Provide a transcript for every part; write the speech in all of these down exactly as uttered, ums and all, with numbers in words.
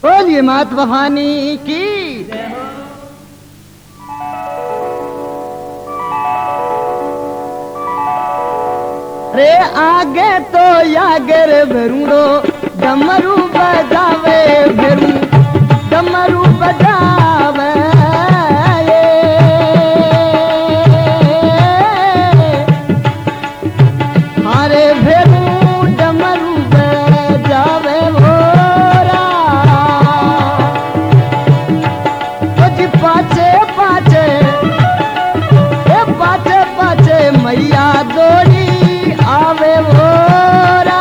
बोलिए मात भवानी की। रे आगे तो यागर भरूड़ो डमरू बजावे भरू डमरू बजावे हारे भरू डमरू बजावे भोरा कुछ पाछे पाछे ए पाछे पाछे मैया दौड़ी आवे भोरा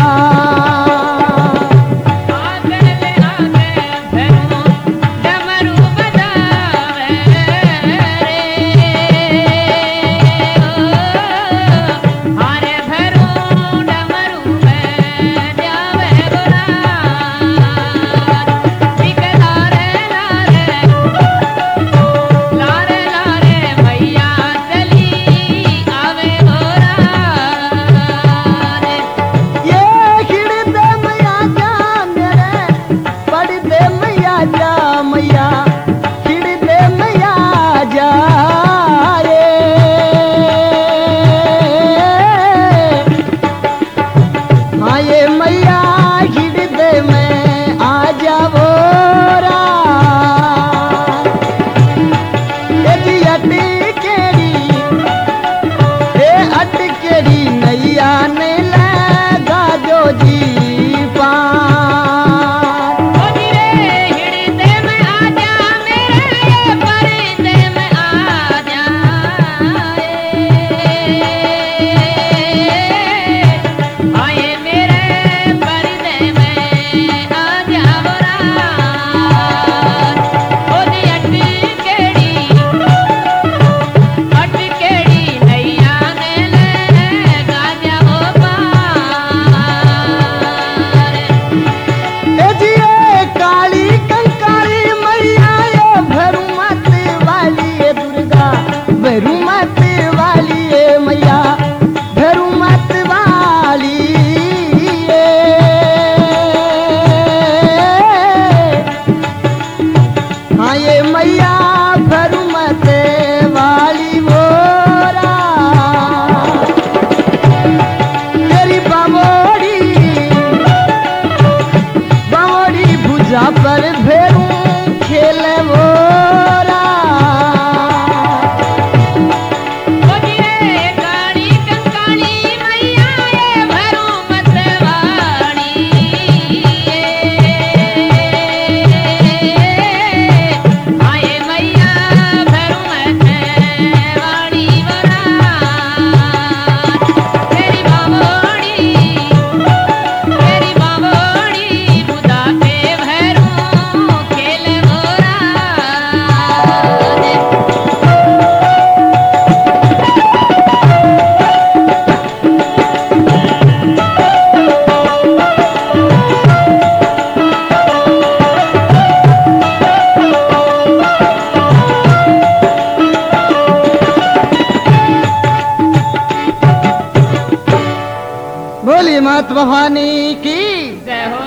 मात भवानी की जय हो।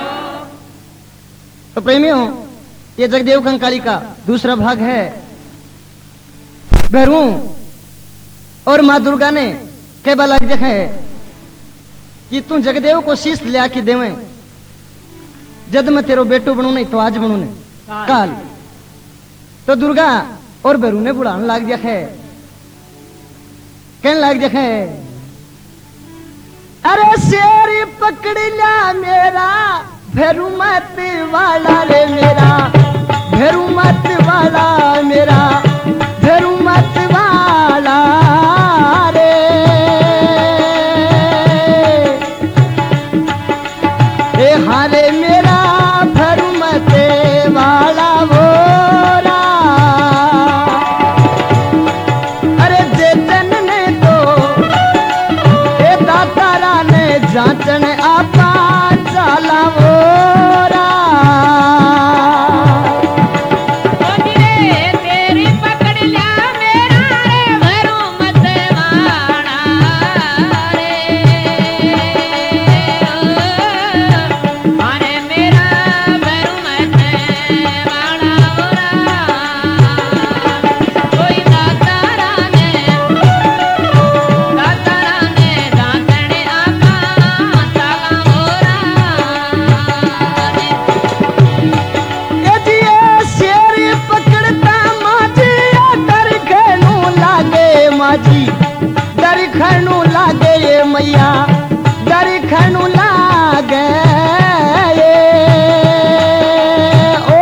तो प्रेमियों, ये जगदेव कंकाली का दूसरा भाग है। भैरू और माँ दुर्गा ने कई बार लग देखा है कि तू जगदेव को शीश ले आके देवे, जद मैं तेरो बेटो बनू नहीं तो आज बनू नहीं काल। तो दुर्गा और भैरू ने बुढ़ाने लाग देखा है, कहने लाग देखा है, अरे शेर पकड़ लिया मेरा भैरू मत वाला रे मेरा भैरू मत वाला मेरा भैरू मत वाला रे। ए हारे मेरा भैरू मत वाला भोरा। अरे चेतन ने तो ए दातारा ने जांचन आपा चाला भोरा। तेरी मैया दरखनु लागे ओ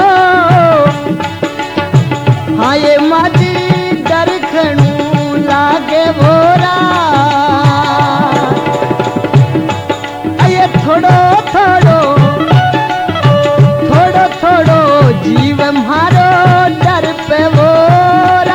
हाँ ये माजी दरखनु लागे भोरा ये थोड़ो थोड़ो थोड़ो थोड़ो जीव मारो डर पे भोरा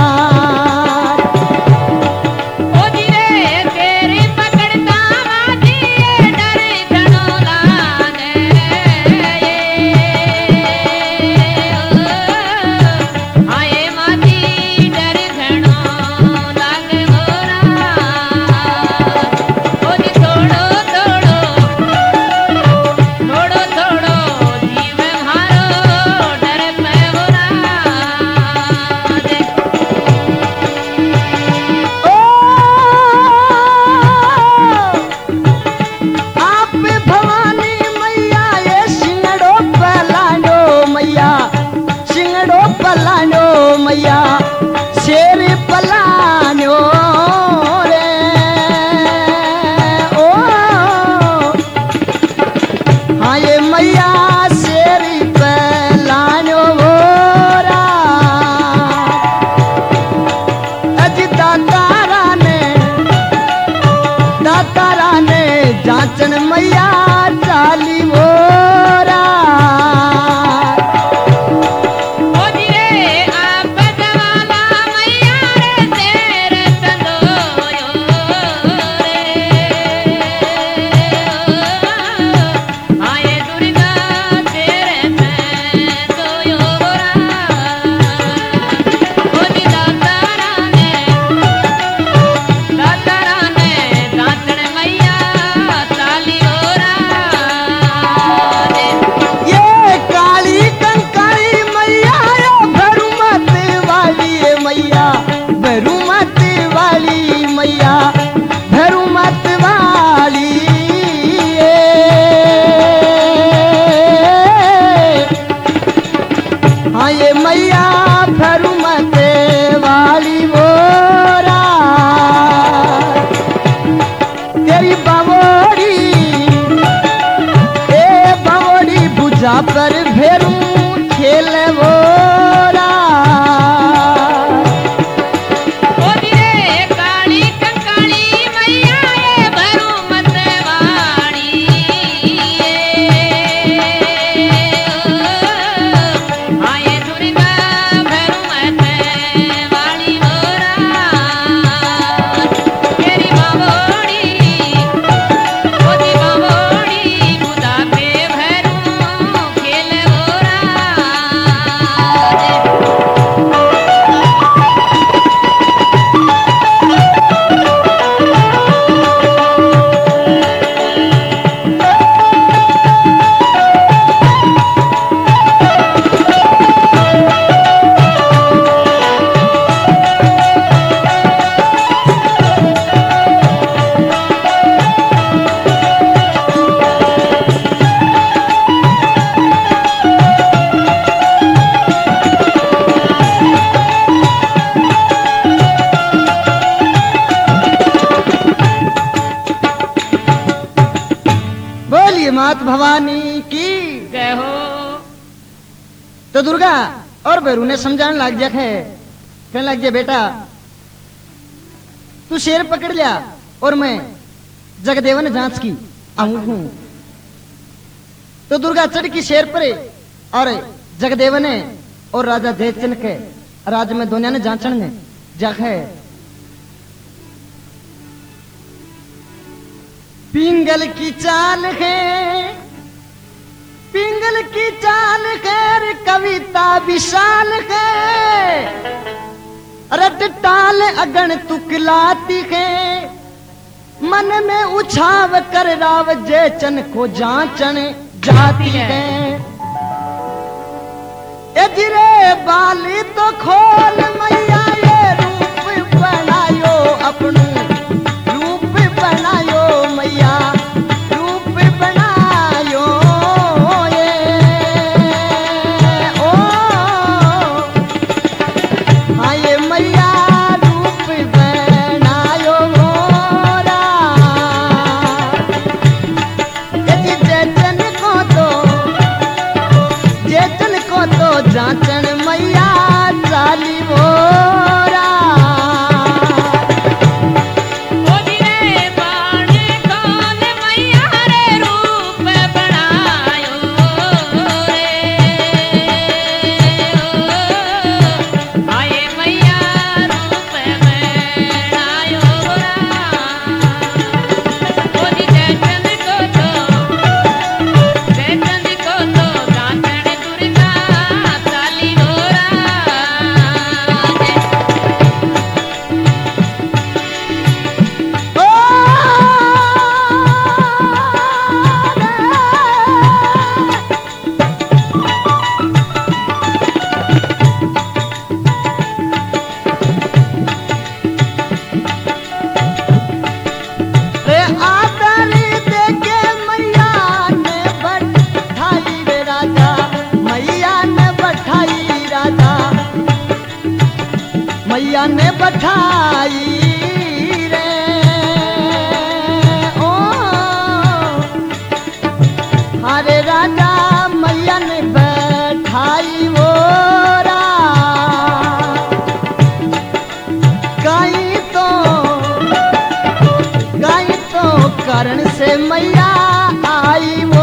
मैया शेर पलानो रे ओ हाँ ये मैया शेर पलानो रा अज दातारा ने दातारा ने जांचन मैया चाली वोरा ये मैया भरुमते वाली बोरा तेरी बावोड़ी ए बावोड़ी बुझा पर भेरू खेल बोरा मात भवानी की जय हो। तो दुर्गा और भैरू ने समझाने लग जा है कहने लग जा बेटा तू शेर पकड़ लिया और मैं जगदेव ने जांच की आऊं हूं। तो दुर्गा चढ़ की शेर पर और जगदेव ने और राजा जयचंद के राज में दोनों ने जांचन ने जा है पिंगल की चाल है पिंगल की चाल खैर कविता विशाल है रट टाल अगन तुकलाती है मन में उछाव कर राव जयचन को जांचन जाती है एजिरे बाली तो खोल मैया ये रूप बनायो अपनू रूप बनायो मैया रूप बनायो ये ओ हाँ ये मैया रूप बनायो मोरा मैया ने बैठाई रे ओ हरे राजा मैया ने बैठाई वो गाई तो गाई तो कारण से मैया आई वो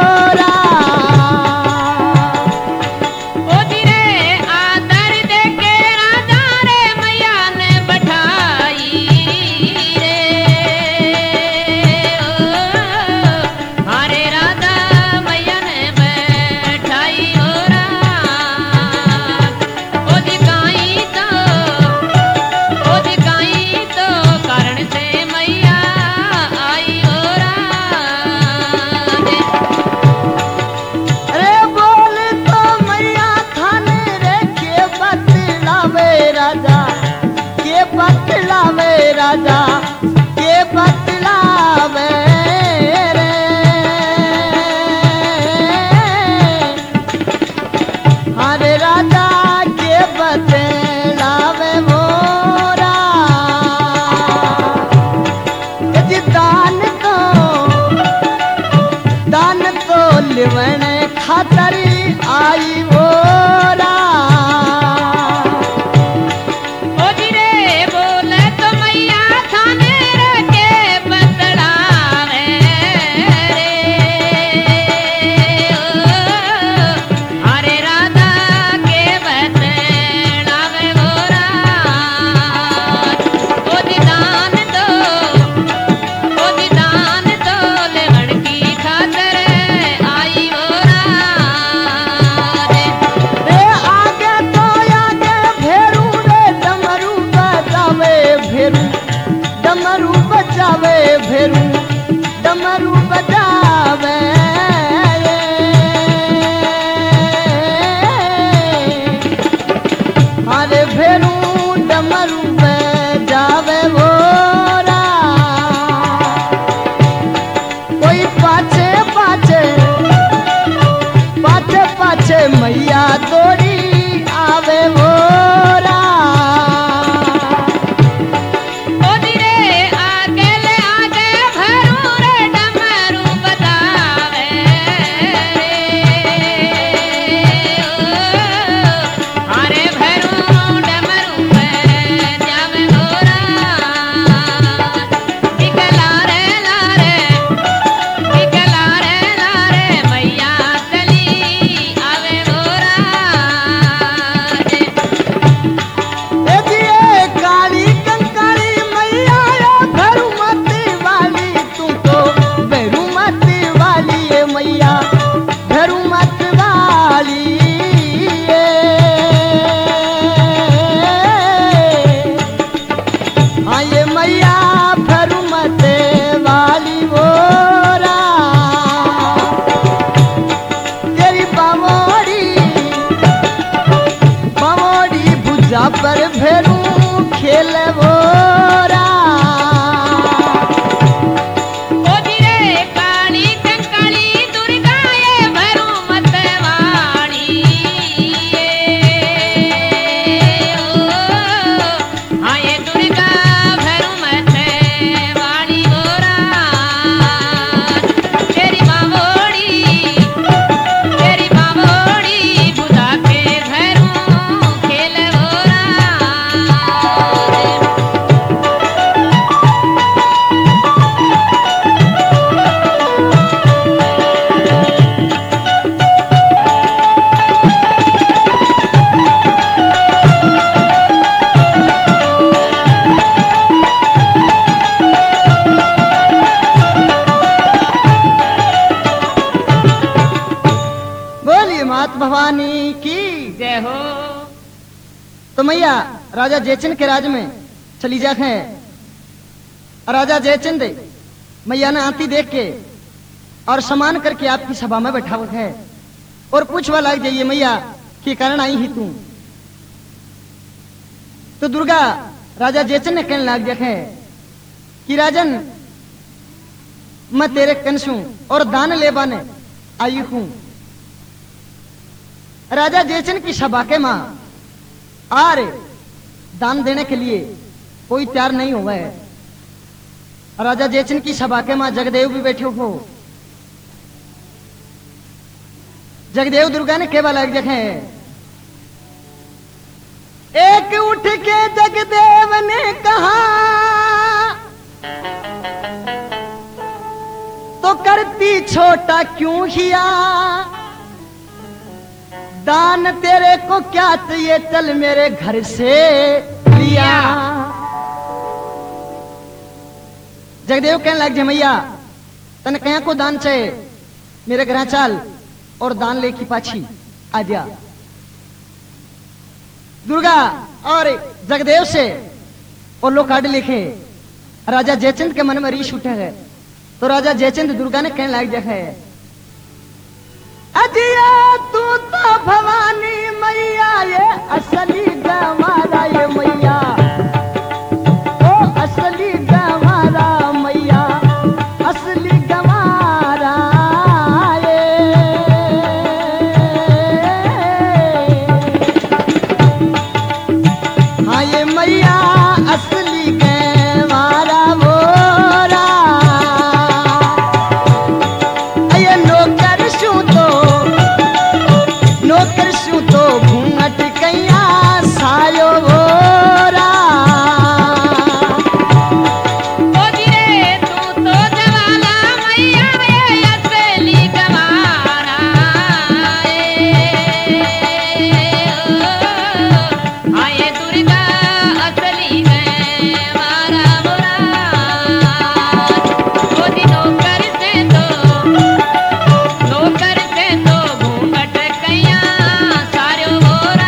राजा के बतलावे रे हरे राजा के बतलावे मोरा जी दान तो दान तो लिवण खातर आई मोरा डमरू बजावे भेरू डमरू बजावे हरे भेरू डमरू बजावे वोरा कोई पाछे पाछे पाछे पाछे मैया दौड़ी आवे वोरा पर भेरू खेल वोरा ओ धीरे काली कंकाली दुर्गा ये भरू मतवाणी ओ हाँ ये दुर्गा भरू मतवाणी वोरा तेरी बावोड़ी तेरी बावोड़ी बुधा के भरू खेल भवानी की जय हो। तो मैया राजा जयचंद के राज में चली जाते हैं। राजा जयचंद मैया ने आती देख के और सम्मान करके आपकी सभा में बैठा हुआ है और पूछवा लग जाइए मैया के कारण आई ही तू। तो दुर्गा राजा जयचंद ने कहने लग जाते हैं कि राजन मैं तेरे कंसू और दान लेबाने आई हूं। राजा जयचंद की सभा के मां आरे दान देने के लिए कोई तैयार नहीं हुआ है। राजा जयचंद की सभा के मां जगदेव भी बैठे हो। जगदेव दुर्गा ने केवल एक जगह एक उठ के जगदेव ने कहा तो करती छोटा क्यों हिया, दान तेरे को क्या चाहिए चल मेरे घर से लिया। जगदेव कहने लग जे मैया तन कया को दान चाहे मेरे घर चाल और दान ले की पाछी आ जा। दुर्गा और जगदेव से और लोग काट लिखे। राजा जयचंद के मन में रीश उठे है तो राजा जयचंद दुर्गा ने कहने लायक देखा है अजिया तू तो भवानी मैया ये असली गवारा ये मैया ओ असली गवारा मैया असली गवारा ये। हाँ ये मैया असली गवारा मोरा ये नौकर शू तो नौकर शू तो घूंघट कैया सायो भोरा। ओ जिरे तू तो जवाला मैया ये असली गवारा आए दुर्गा असली गवारा मोरा। ओ दिनों कर से तो नौकर से तो घूंघट कैया सारो मोरा।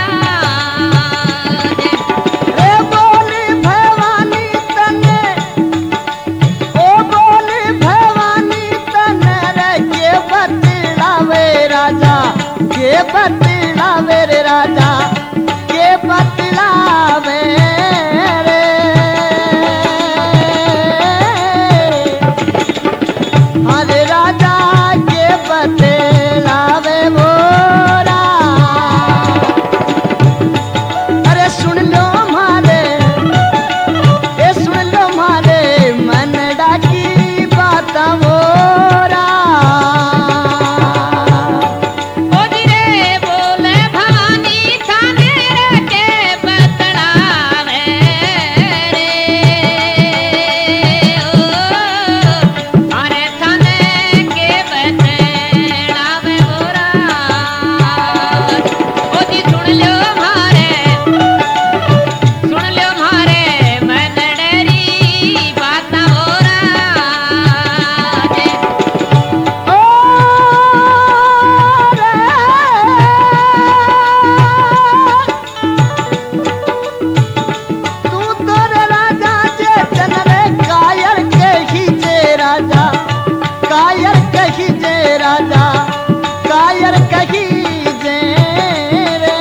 रे बोली भवानी तने ओ बोली भवानी तने रे के बतलावे राजा के बतलावे रे राजा के बतलावे रे। अरे राजा के बतलावे मोरा। अरे सुन लो मारे ए सुन लो मारे मन डाकी बात मोरा। ओ जिरे बोले भवानी थाने रे के बतलावे रे ओ अरे थाने के बतलावे मोरा। ओ जी सुन लो मारे सुन लो मारे मन डरी बात मोरा। ओ रे तू तो रे राजा चेतन रे कायर कही जे राजा कायर कही जे राजा कायर कही जे रे।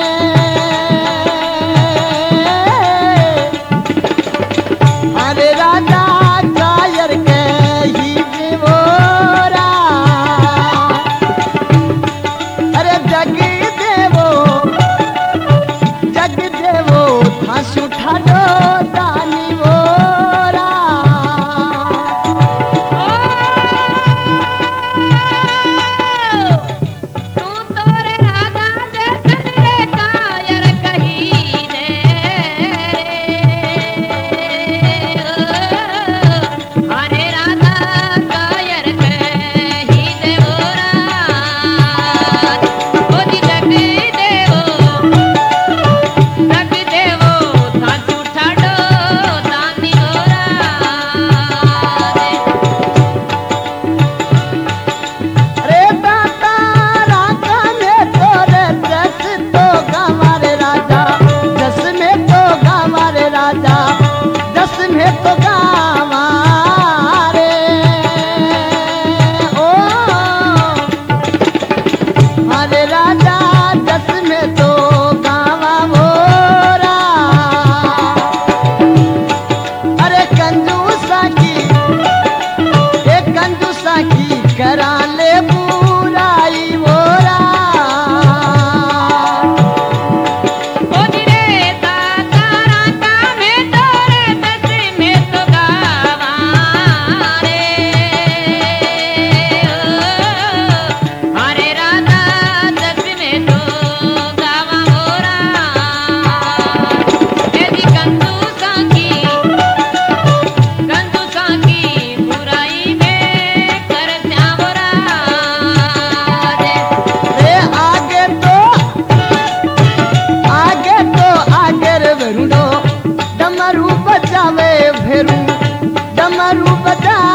अरे राजा कायर कही जे मोरा। अरे जग देवो जग देवो थास उठा दो दानी मोरा। तू तो रे राजा जैसन रे कायर कही दे अरे राजा कायर कही दे मोरा। ओ जी बजा